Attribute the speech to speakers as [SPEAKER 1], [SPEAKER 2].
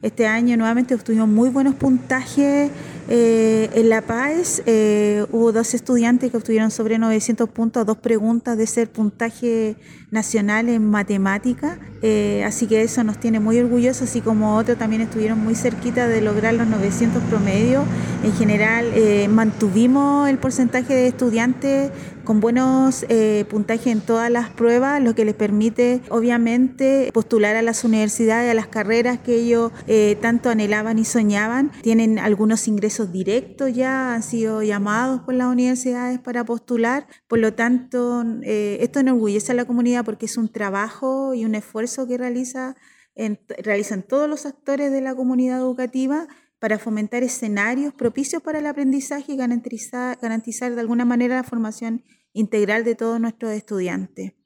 [SPEAKER 1] Este año nuevamente obtuvimos muy buenos puntajes en la PAES. Hubo 2 estudiantes que obtuvieron sobre 900 puntos, 2 preguntas de ser puntaje nacional en matemática. Así que eso nos tiene muy orgullosos, así como otros también estuvieron muy cerquita de lograr los 900 promedios. En general mantuvimos el porcentaje de estudiantes con buenos puntajes en todas las pruebas, lo que les permite obviamente postular a las universidades, a las carreras que ellos tanto anhelaban y soñaban. Tienen algunos ingresos directos ya, han sido llamados por las universidades para postular. Por lo tanto, esto enorgullece a la comunidad porque es un trabajo y un esfuerzo que realizan todos los actores de la comunidad educativa para fomentar escenarios propicios para el aprendizaje y garantizar de alguna manera la formación integral de todos nuestros estudiantes.